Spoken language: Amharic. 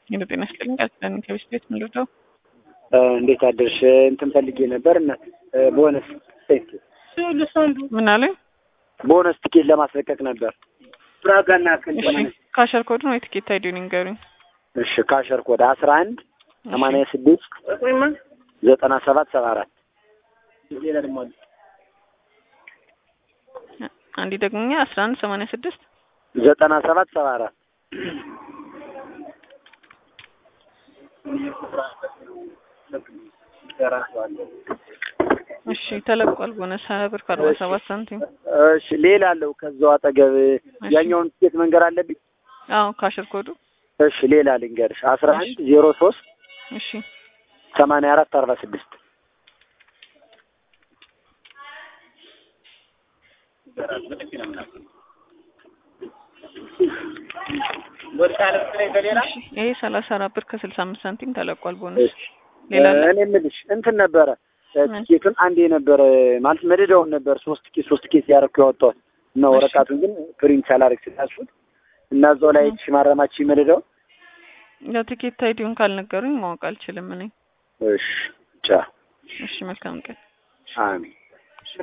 የጤና ይስጥልኝ ቃል ከቤት ቤት ምንድነው? እንዴት አደርሽ? እንትን ፈልጌ ነበር እና ቦነስ ምን አለ? ቦነስ ቲኬት ለማስለቀቅ ነበር። ፍራጋና ካሸር ኮድ ነው የቲኬት አይዲውን ንገሩኝ። እሺ ካሸር ኮድ 11 86 97 74 አንዲ ደግሞኛ 11 86 97 74 እሺ ተለቋል። ቦነስ 20 ብር ከ47 ሳንቲም። እሺ ሌላ አለው ከዛው አጠገብ ያኛውን ቲኬት መንገር አለብኝ? አዎ ካሸር ኮዱ። እሺ ሌላ ልንገርሽ 11 03 እሺ 84 46 ይሄ 34 ብር ከ65 ሳንቲም ተለቋል ቦነስ። ሌላ እኔ የምልሽ እንትን ነበረ ቲኬቱን አንዴ ነበር ማለት መደዳውን ነበር 3 ቲኬት ያደረኩ ያወጣሁት እና ወረቀቱን ግን ፕሪንት ሳላረግ ስላልኩት እና እዛው ላይ ማረማች መደዳውን ያው ቲኬት አይዲውን ካልነገሩኝ ማወቅ አልችልም እኔ። እሺ ቻ እሺ መልካም ቀን። አሜን።